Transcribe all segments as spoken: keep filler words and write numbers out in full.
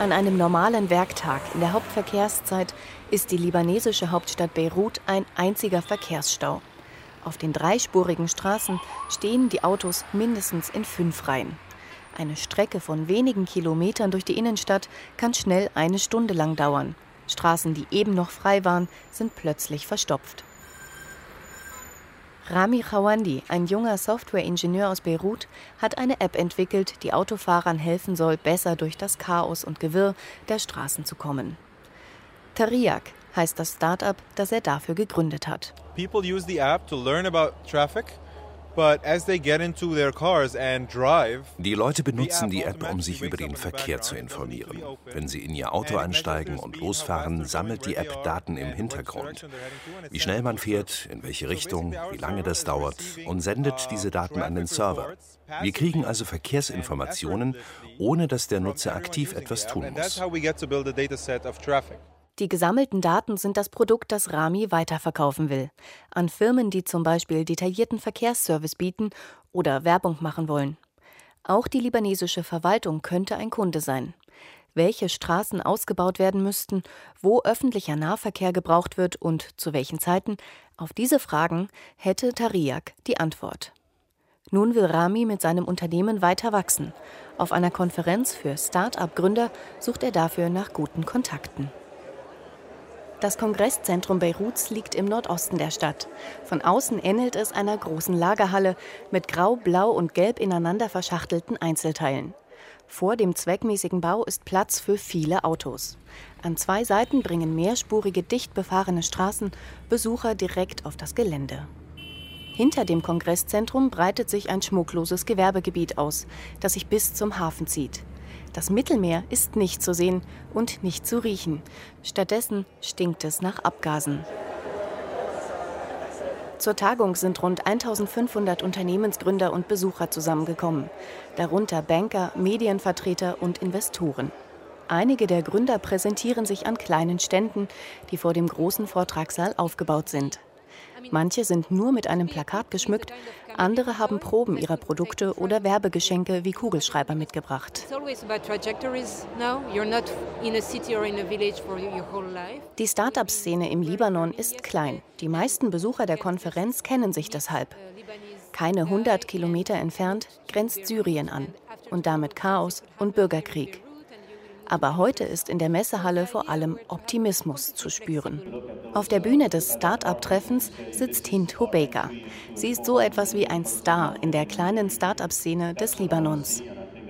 An einem normalen Werktag in der Hauptverkehrszeit ist die libanesische Hauptstadt Beirut ein einziger Verkehrsstau. Auf den dreispurigen Straßen stehen die Autos mindestens in fünf Reihen. Eine Strecke von wenigen Kilometern durch die Innenstadt kann schnell eine Stunde lang dauern. Straßen, die eben noch frei waren, sind plötzlich verstopft. Rami Khawandi, ein junger Softwareingenieur aus Beirut, hat eine App entwickelt, die Autofahrern helfen soll, besser durch das Chaos und Gewirr der Straßen zu kommen. Tariaq heißt das Start-up, das er dafür gegründet hat. People use the app to learn about traffic. But as they get into their cars and drive, die Leute benutzen die App, um sich über den Verkehr zu informieren. Wenn sie in ihr Auto einsteigen und losfahren, sammelt die App Daten im Hintergrund. Wie schnell man fährt, in welche Richtung, wie lange das dauert und sendet diese Daten an den Server. Wir kriegen also Verkehrsinformationen, ohne dass der Nutzer aktiv etwas tun muss. Die gesammelten Daten sind das Produkt, das Rami weiterverkaufen will. An Firmen, die zum Beispiel detaillierten Verkehrsservice bieten oder Werbung machen wollen. Auch die libanesische Verwaltung könnte ein Kunde sein. Welche Straßen ausgebaut werden müssten, wo öffentlicher Nahverkehr gebraucht wird und zu welchen Zeiten, auf diese Fragen hätte Tariaq die Antwort. Nun will Rami mit seinem Unternehmen weiter wachsen. Auf einer Konferenz für Start-up-Gründer sucht er dafür nach guten Kontakten. Das Kongresszentrum Beiruts liegt im Nordosten der Stadt. Von außen ähnelt es einer großen Lagerhalle mit grau, blau und gelb ineinander verschachtelten Einzelteilen. Vor dem zweckmäßigen Bau ist Platz für viele Autos. An zwei Seiten bringen mehrspurige, dicht befahrene Straßen Besucher direkt auf das Gelände. Hinter dem Kongresszentrum breitet sich ein schmuckloses Gewerbegebiet aus, das sich bis zum Hafen zieht. Das Mittelmeer ist nicht zu sehen und nicht zu riechen. Stattdessen stinkt es nach Abgasen. Zur Tagung sind rund eintausendfünfhundert Unternehmensgründer und Besucher zusammengekommen. Darunter Banker, Medienvertreter und Investoren. Einige der Gründer präsentieren sich an kleinen Ständen, die vor dem großen Vortragssaal aufgebaut sind. Manche sind nur mit einem Plakat geschmückt, andere haben Proben ihrer Produkte oder Werbegeschenke wie Kugelschreiber mitgebracht. Die Start-up-Szene im Libanon ist klein. Die meisten Besucher der Konferenz kennen sich deshalb. Keine hundert Kilometer entfernt grenzt Syrien an und damit Chaos und Bürgerkrieg. Aber heute ist in der Messehalle vor allem Optimismus zu spüren. Auf der Bühne des Start-up-Treffens sitzt Hind Hobeika. Sie ist so etwas wie ein Star in der kleinen Start-up-Szene des Libanons.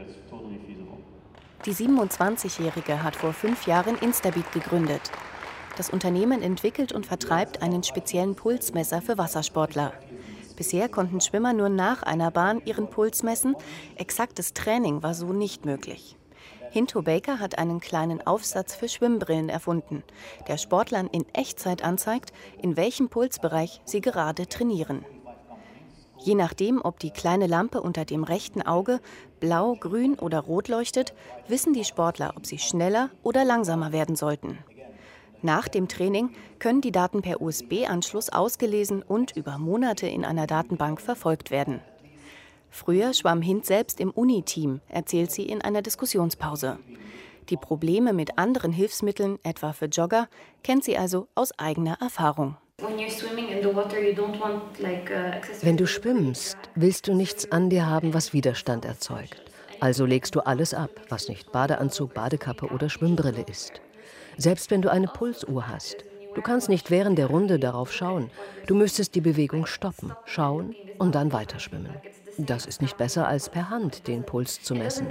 Die siebenundzwanzigjährige hat vor fünf Jahren Instabit gegründet. Das Unternehmen entwickelt und vertreibt einen speziellen Pulsmesser für Wassersportler. Bisher konnten Schwimmer nur nach einer Bahn ihren Puls messen. Exaktes Training war so nicht möglich. Hind Hobeika hat einen kleinen Aufsatz für Schwimmbrillen erfunden, der Sportlern in Echtzeit anzeigt, in welchem Pulsbereich sie gerade trainieren. Je nachdem, ob die kleine Lampe unter dem rechten Auge blau, grün oder rot leuchtet, wissen die Sportler, ob sie schneller oder langsamer werden sollten. Nach dem Training können die Daten per U S B-Anschluss ausgelesen und über Monate in einer Datenbank verfolgt werden. Früher schwamm Hind selbst im Uni-Team, erzählt sie in einer Diskussionspause. Die Probleme mit anderen Hilfsmitteln, etwa für Jogger, kennt sie also aus eigener Erfahrung. Wenn du schwimmst, willst du nichts an dir haben, was Widerstand erzeugt. Also legst du alles ab, was nicht Badeanzug, Badekappe oder Schwimmbrille ist. Selbst wenn du eine Pulsuhr hast. Du kannst nicht während der Runde darauf schauen. Du müsstest die Bewegung stoppen, schauen und dann weiterschwimmen. Das ist nicht besser, als per Hand den Puls zu messen.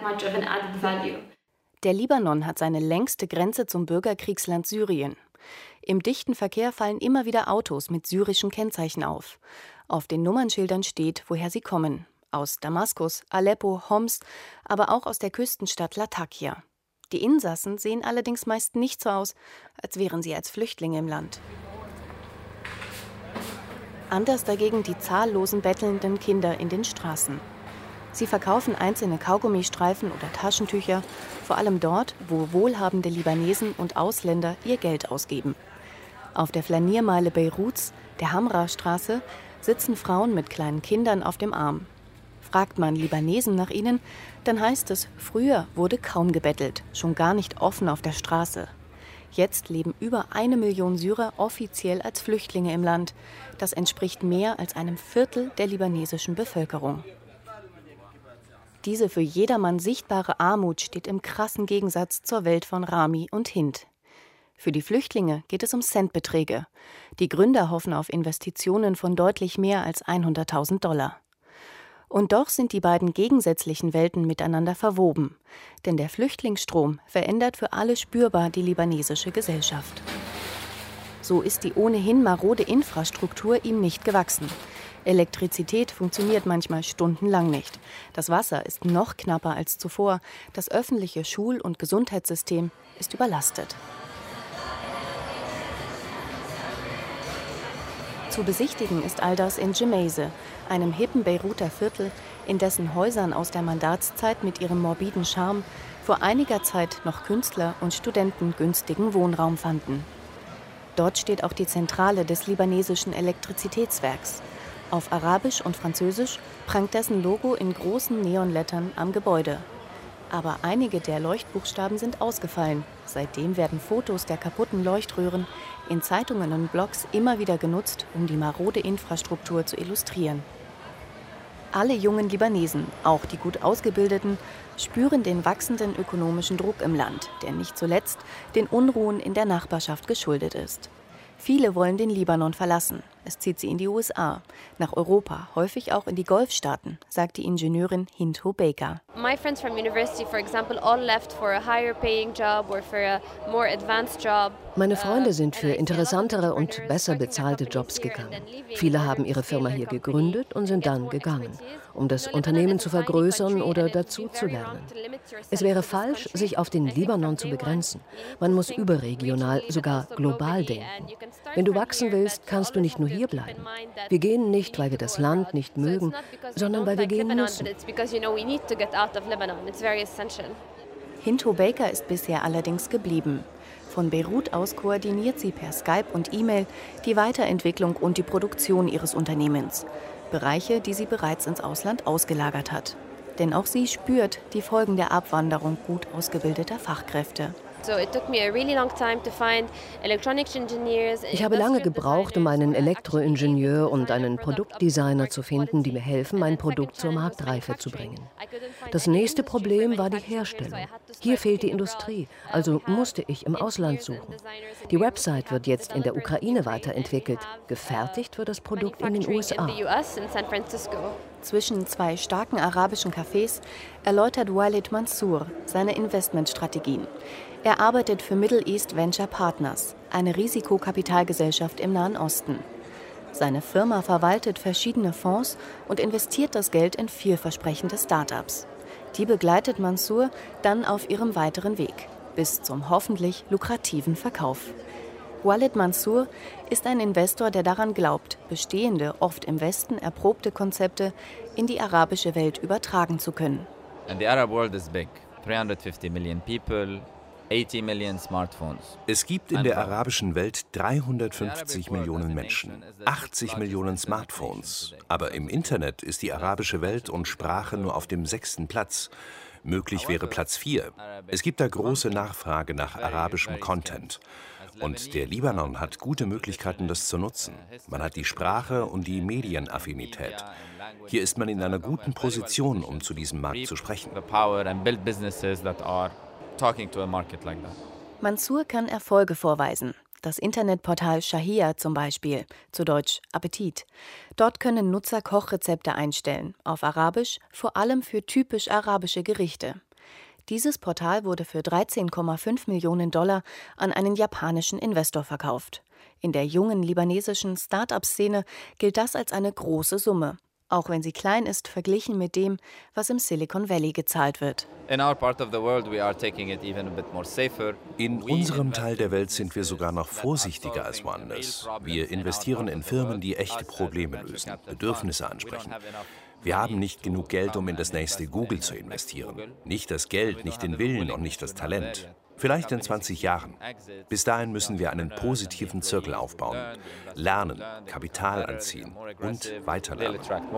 Der Libanon hat seine längste Grenze zum Bürgerkriegsland Syrien. Im dichten Verkehr fallen immer wieder Autos mit syrischen Kennzeichen auf. Auf den Nummernschildern steht, woher sie kommen. Aus Damaskus, Aleppo, Homs, aber auch aus der Küstenstadt Latakia. Die Insassen sehen allerdings meist nicht so aus, als wären sie als Flüchtlinge im Land. Anders dagegen die zahllosen bettelnden Kinder in den Straßen. Sie verkaufen einzelne Kaugummistreifen oder Taschentücher, vor allem dort, wo wohlhabende Libanesen und Ausländer ihr Geld ausgeben. Auf der Flaniermeile Beiruts, der Hamra-Straße, sitzen Frauen mit kleinen Kindern auf dem Arm. Fragt man Libanesen nach ihnen, dann heißt es, früher wurde kaum gebettelt, schon gar nicht offen auf der Straße. Jetzt leben über eine Million Syrer offiziell als Flüchtlinge im Land. Das entspricht mehr als einem Viertel der libanesischen Bevölkerung. Diese für jedermann sichtbare Armut steht im krassen Gegensatz zur Welt von Rami und Hind. Für die Flüchtlinge geht es um Centbeträge. Die Gründer hoffen auf Investitionen von deutlich mehr als hunderttausend Dollar. Und doch sind die beiden gegensätzlichen Welten miteinander verwoben. Denn der Flüchtlingsstrom verändert für alle spürbar die libanesische Gesellschaft. So ist die ohnehin marode Infrastruktur ihm nicht gewachsen. Elektrizität funktioniert manchmal stundenlang nicht. Das Wasser ist noch knapper als zuvor. Das öffentliche Schul- und Gesundheitssystem ist überlastet. Zu besichtigen ist all das in Gemaise, einem hippen Beiruter Viertel, in dessen Häusern aus der Mandatszeit mit ihrem morbiden Charme vor einiger Zeit noch Künstler und Studenten günstigen Wohnraum fanden. Dort steht auch die Zentrale des libanesischen Elektrizitätswerks. Auf Arabisch und Französisch prangt dessen Logo in großen Neonlettern am Gebäude. Aber einige der Leuchtbuchstaben sind ausgefallen. Seitdem werden Fotos der kaputten Leuchtröhren in Zeitungen und Blogs immer wieder genutzt, um die marode Infrastruktur zu illustrieren. Alle jungen Libanesen, auch die gut Ausgebildeten, spüren den wachsenden ökonomischen Druck im Land, der nicht zuletzt den Unruhen in der Nachbarschaft geschuldet ist. Viele wollen den Libanon verlassen. Es zieht sie in die U S A, nach Europa, häufig auch in die Golfstaaten, sagt die Ingenieurin Hind Hobeika. My friends from university, for example, all left for a higher paying job or for a more advanced job. Meine Freunde sind für interessantere und besser bezahlte Jobs gegangen. Viele haben ihre Firma hier gegründet und sind dann gegangen, um das Unternehmen zu vergrößern oder dazu zu lernen. Es wäre falsch, sich auf den Libanon zu begrenzen. Man muss überregional, sogar global denken. Wenn du wachsen willst, kannst du nicht nur hier bleiben. Wir gehen nicht, weil wir das Land nicht mögen, sondern weil wir gehen müssen. Hind Hobeika ist bisher allerdings geblieben. Von Beirut aus koordiniert sie per Skype und E-Mail die Weiterentwicklung und die Produktion ihres Unternehmens. Bereiche, die sie bereits ins Ausland ausgelagert hat. Denn auch sie spürt die Folgen der Abwanderung gut ausgebildeter Fachkräfte. Ich habe lange gebraucht, um einen Elektroingenieur und einen Produktdesigner zu finden, die mir helfen, mein Produkt zur Marktreife zu bringen. Das nächste Problem war die Herstellung. Hier fehlt die Industrie, also musste ich im Ausland suchen. Die Website wird jetzt in der Ukraine weiterentwickelt. Gefertigt wird das Produkt in den U S A. Zwischen zwei starken arabischen Cafés erläutert Walid Mansour seine Investmentstrategien. Er arbeitet für Middle East Venture Partners, eine Risikokapitalgesellschaft im Nahen Osten. Seine Firma verwaltet verschiedene Fonds und investiert das Geld in vielversprechende Start-ups. Die begleitet Mansour dann auf ihrem weiteren Weg, bis zum hoffentlich lukrativen Verkauf. Walid Mansour ist ein Investor, der daran glaubt, bestehende, oft im Westen erprobte Konzepte in die arabische Welt übertragen zu können. And the Arab world is big. three hundred fifty million people. eighty million smartphones. Es gibt in der arabischen Welt dreihundertfünfzig Millionen Menschen, achtzig Millionen Smartphones. Aber im Internet ist die arabische Welt und Sprache nur auf dem sechsten Platz. Möglich wäre Platz vier. Es gibt da große Nachfrage nach arabischem Content. Und der Libanon hat gute Möglichkeiten, das zu nutzen. Man hat die Sprache und die Medienaffinität. Hier ist man in einer guten Position, um zu diesem Markt zu sprechen. Mansour kann Erfolge vorweisen. Das Internetportal Shahia zum Beispiel, zu Deutsch Appetit. Dort können Nutzer Kochrezepte einstellen, auf Arabisch, vor allem für typisch arabische Gerichte. Dieses Portal wurde für dreizehn Komma fünf Millionen Dollar an einen japanischen Investor verkauft. In der jungen libanesischen Start-up-Szene gilt das als eine große Summe, auch wenn sie klein ist verglichen mit dem, was im Silicon Valley gezahlt wird. In unserem Teil der Welt sind wir sogar noch vorsichtiger als woanders. Wir investieren in Firmen, die echte Probleme lösen, Bedürfnisse ansprechen. Wir haben nicht genug Geld, um in das nächste Google zu investieren. Nicht das Geld, nicht den Willen und nicht das Talent. Vielleicht in zwanzig Jahren. Bis dahin müssen wir einen positiven Zirkel aufbauen. Lernen, Kapital anziehen und weiterlernen.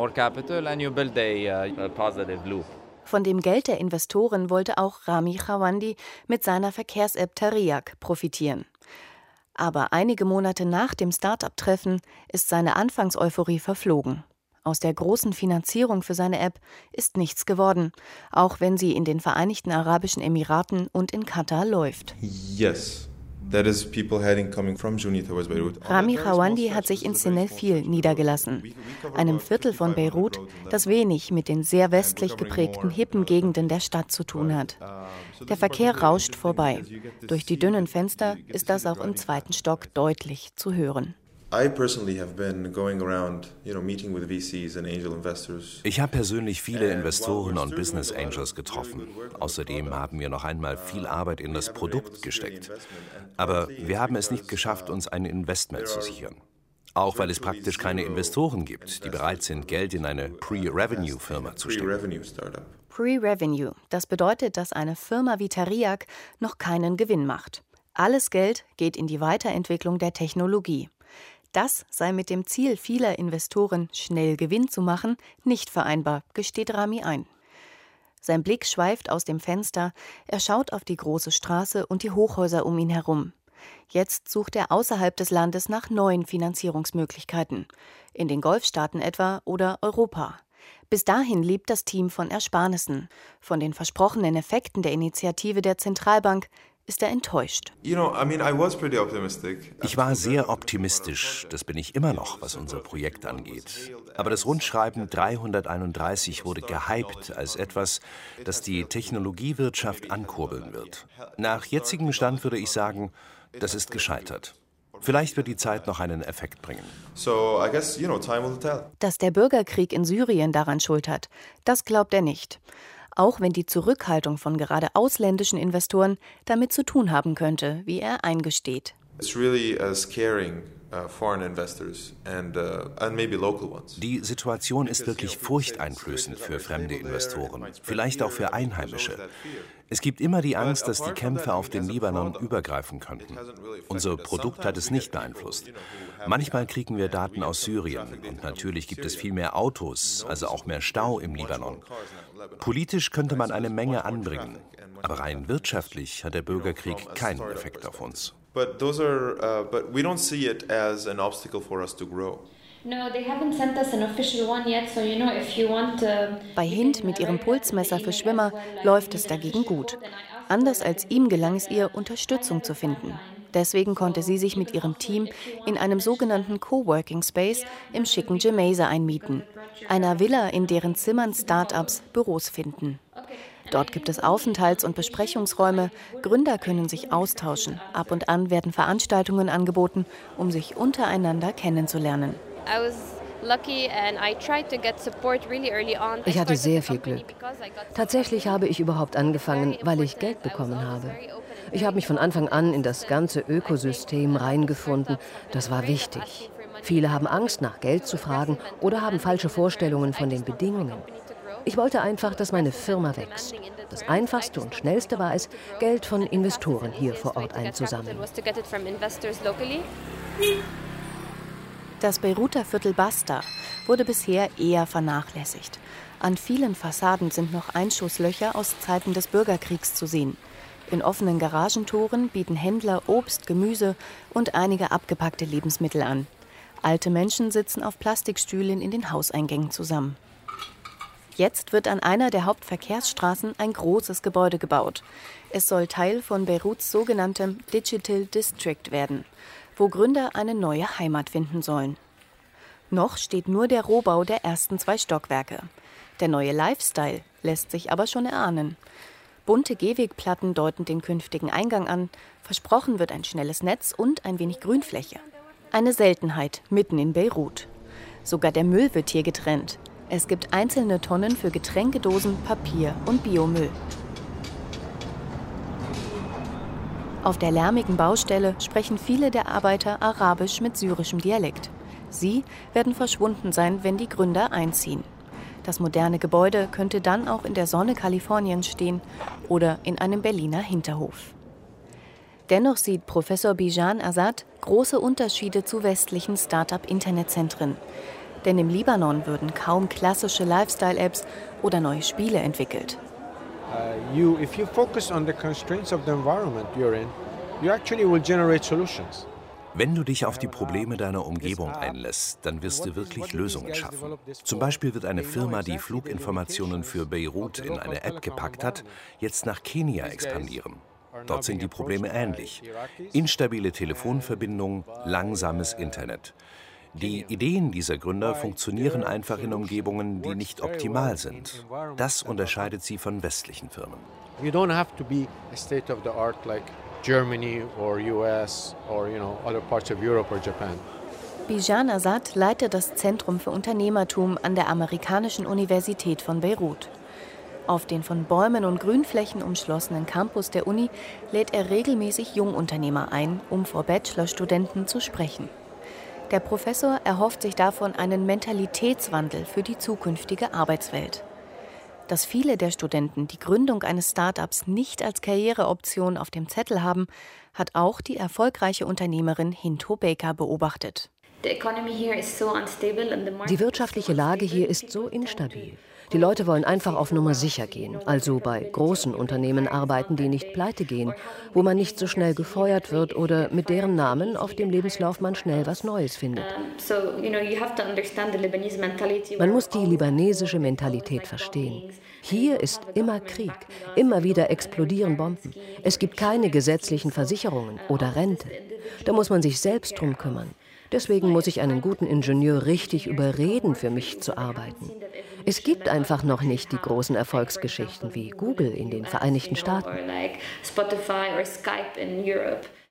Von dem Geld der Investoren wollte auch Rami Chawandi mit seiner Verkehrs-App Tariaq profitieren. Aber einige Monate nach dem Start-up-Treffen ist seine Anfangseuphorie verflogen. Aus der großen Finanzierung für seine App ist nichts geworden, auch wenn sie in den Vereinigten Arabischen Emiraten und in Katar läuft. Yes. That is people heading coming from Jounieh towards Beirut. Rami Chawandi hat sich in Sinn el-Fil niedergelassen, einem Viertel von Beirut, das wenig mit den sehr westlich geprägten hippen Gegenden der Stadt zu tun hat. Der Verkehr rauscht vorbei. Durch die dünnen Fenster ist das auch im zweiten Stock deutlich zu hören. Ich habe persönlich viele Investoren und Business Angels getroffen. Außerdem haben wir noch einmal viel Arbeit in das Produkt gesteckt. Aber wir haben es nicht geschafft, uns ein Investment zu sichern. Auch weil es praktisch keine Investoren gibt, die bereit sind, Geld in eine Pre-Revenue-Firma zu stecken. Pre-Revenue, das bedeutet, dass eine Firma wie Tariaq noch keinen Gewinn macht. Alles Geld geht in die Weiterentwicklung der Technologie. Das sei mit dem Ziel vieler Investoren, schnell Gewinn zu machen, nicht vereinbar, gesteht Rami ein. Sein Blick schweift aus dem Fenster, er schaut auf die große Straße und die Hochhäuser um ihn herum. Jetzt sucht er außerhalb des Landes nach neuen Finanzierungsmöglichkeiten, in den Golfstaaten etwa oder Europa. Bis dahin lebt das Team von Ersparnissen. Von den versprochenen Effekten der Initiative der Zentralbank ist er enttäuscht. Ich war sehr optimistisch, das bin ich immer noch, was unser Projekt angeht. Aber das Rundschreiben dreihunderteinunddreißig wurde gehypt als etwas, das die Technologiewirtschaft ankurbeln wird. Nach jetzigem Stand würde ich sagen, das ist gescheitert. Vielleicht wird die Zeit noch einen Effekt bringen. Dass der Bürgerkrieg in Syrien daran schuld hat, das glaubt er nicht. Auch wenn die Zurückhaltung von gerade ausländischen Investoren damit zu tun haben könnte, wie er eingesteht. Die Situation ist wirklich furchteinflößend für fremde Investoren, vielleicht auch für Einheimische. Es gibt immer die Angst, dass die Kämpfe auf den Libanon übergreifen könnten. Unser Produkt hat es nicht beeinflusst. Manchmal kriegen wir Daten aus Syrien und natürlich gibt es viel mehr Autos, also auch mehr Stau im Libanon. Politisch könnte man eine Menge anbringen, aber rein wirtschaftlich hat der Bürgerkrieg keinen Effekt auf uns. But those are, uh, but we don't see it as an obstacle for us to grow. Bei Hind mit ihrem Pulsmesser für Schwimmer läuft es dagegen gut. Anders als ihm gelang es ihr, Unterstützung zu finden. Deswegen konnte sie sich mit ihrem Team in einem sogenannten Coworking Space im schicken Gemeyse einmieten. Einer Villa, in deren Zimmern Start-ups Büros finden. Dort gibt es Aufenthalts- und Besprechungsräume, Gründer können sich austauschen. Ab und an werden Veranstaltungen angeboten, um sich untereinander kennenzulernen. Ich hatte sehr viel Glück. Tatsächlich habe ich überhaupt angefangen, weil ich Geld bekommen habe. Ich habe mich von Anfang an in das ganze Ökosystem reingefunden. Das war wichtig. Viele haben Angst, nach Geld zu fragen oder haben falsche Vorstellungen von den Bedingungen. Ich wollte einfach, dass meine Firma wächst. Das Einfachste und Schnellste war es, Geld von Investoren hier vor Ort einzusammeln. Das Beiruter Viertel Basta wurde bisher eher vernachlässigt. An vielen Fassaden sind noch Einschusslöcher aus Zeiten des Bürgerkriegs zu sehen. In offenen Garagentoren bieten Händler Obst, Gemüse und einige abgepackte Lebensmittel an. Alte Menschen sitzen auf Plastikstühlen in den Hauseingängen zusammen. Jetzt wird an einer der Hauptverkehrsstraßen ein großes Gebäude gebaut. Es soll Teil von Beiruts sogenanntem Digital District werden, wo Gründer eine neue Heimat finden sollen. Noch steht nur der Rohbau der ersten zwei Stockwerke. Der neue Lifestyle lässt sich aber schon erahnen. Bunte Gehwegplatten deuten den künftigen Eingang an. Versprochen wird ein schnelles Netz und ein wenig Grünfläche. Eine Seltenheit mitten in Beirut. Sogar der Müll wird hier getrennt. Es gibt einzelne Tonnen für Getränkedosen, Papier und Biomüll. Auf der lärmigen Baustelle sprechen viele der Arbeiter Arabisch mit syrischem Dialekt. Sie werden verschwunden sein, wenn die Gründer einziehen. Das moderne Gebäude könnte dann auch in der Sonne Kaliforniens stehen oder in einem Berliner Hinterhof. Dennoch sieht Professor Bijan Azad große Unterschiede zu westlichen Start-up-Internetzentren. Denn im Libanon würden kaum klassische Lifestyle-Apps oder neue Spiele entwickelt. Uh, you, if you focus on the constraints of the environment you're in, you actually will generate solutions. Wenn du dich auf die Probleme deiner Umgebung einlässt, dann wirst du wirklich Lösungen schaffen. Zum Beispiel wird eine Firma, die Fluginformationen für Beirut in eine App gepackt hat, jetzt nach Kenia expandieren. Dort sind die Probleme ähnlich. Instabile Telefonverbindung, langsames Internet. Die Ideen dieser Gründer funktionieren einfach in Umgebungen, die nicht optimal sind. Das unterscheidet sie von westlichen Firmen. You don't have to be a state of the art like Germany or U S or you know other parts of Europe or Japan. Bijan Azad leitet das Zentrum für Unternehmertum an der amerikanischen Universität von Beirut. Auf den von Bäumen und Grünflächen umschlossenen Campus der Uni lädt er regelmäßig Jungunternehmer ein, um vor Bachelorstudenten zu sprechen. Der Professor erhofft sich davon einen Mentalitätswandel für die zukünftige Arbeitswelt. Dass viele der Studenten die Gründung eines Start-ups nicht als Karriereoption auf dem Zettel haben, hat auch die erfolgreiche Unternehmerin Hinto Baker beobachtet. Die wirtschaftliche Lage hier ist so instabil. Die Leute wollen einfach auf Nummer sicher gehen, also bei großen Unternehmen arbeiten, die nicht pleite gehen, wo man nicht so schnell gefeuert wird oder mit deren Namen auf dem Lebenslauf man schnell was Neues findet. Man muss die libanesische Mentalität verstehen. Hier ist immer Krieg, immer wieder explodieren Bomben. Es gibt keine gesetzlichen Versicherungen oder Rente. Da muss man sich selbst drum kümmern. Deswegen muss ich einen guten Ingenieur richtig überreden, für mich zu arbeiten. Es gibt einfach noch nicht die großen Erfolgsgeschichten wie Google in den Vereinigten Staaten.